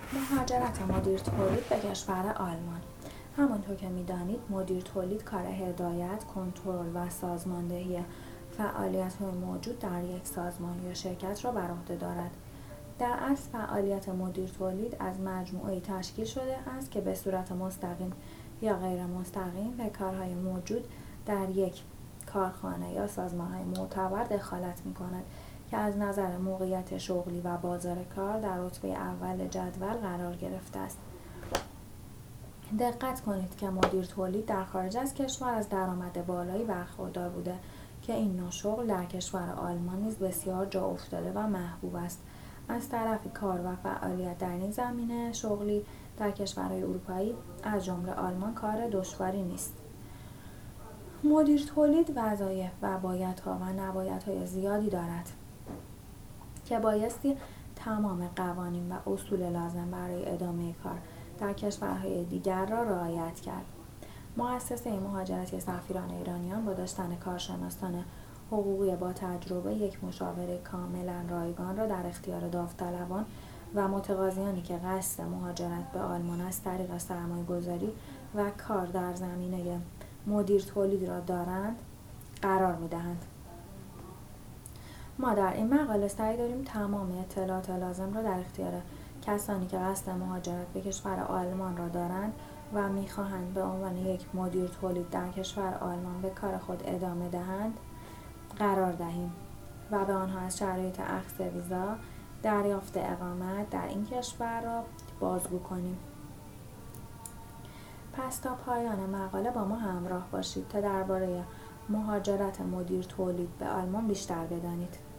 مهاجرت مدیر تولید به کشور آلمان. همانطور که می‌دانید مدیر تولید کار هدایت، کنترل و سازماندهی فعالیت‌های موجود در یک سازمان یا شرکت را بر عهده دارد. در اصل فعالیت مدیر تولید از مجموعه‌ای تشکیل شده است که به صورت مستقیم یا غیر مستقیم به کارهای موجود در یک کارخانه یا سازمان‌های معتبر دخالت می‌کند که از نظر موقعیت شغلی و بازار کار در رتبه اول جدول قرار گرفته است. دقت کنید که مدیر تولید در خارج از کشور از درآمد بالایی برخوردار بوده که این نوع شغل در کشور آلمان نیز بسیار جا افتاده و محبوب است. از طرفی کار و فعالیت در این زمینه شغلی در کشورهای اروپایی از جمله آلمان کار دشواری نیست. مدیر تولید وظایف و بایدها و نبایدهای زیادی دارد که بایستی تمام قوانین و اصول لازم برای ادامه کار در کشورهای دیگر را رعایت کرد. مؤسسه مهاجرتی سفیران ایرانیان با داشتن کارشناسان حقوقی با تجربه یک مشاوره کاملا رایگان را در اختیار داوطلبان و متقاضیانی که قصد مهاجرت به آلمان از طریق سرمایه‌گذاری و کار در زمینه مدیر تولید را دارند قرار می‌دهند. ما در این مقاله سعی داریم تمام اطلاعات لازم را در اختیار کسانی که قصد مهاجرت به کشور آلمان را دارند و می‌خواهند به عنوان یک مدیر تولید در کشور آلمان به کار خود ادامه دهند قرار دهیم و به آنها از شرایط اخذ ویزا، دریافت اقامت در این کشور را بازگو کنیم. پس تا پایان مقاله با ما همراه باشید تا درباره مهاجرت مدیر تولید به آلمان بیشتر بدانید.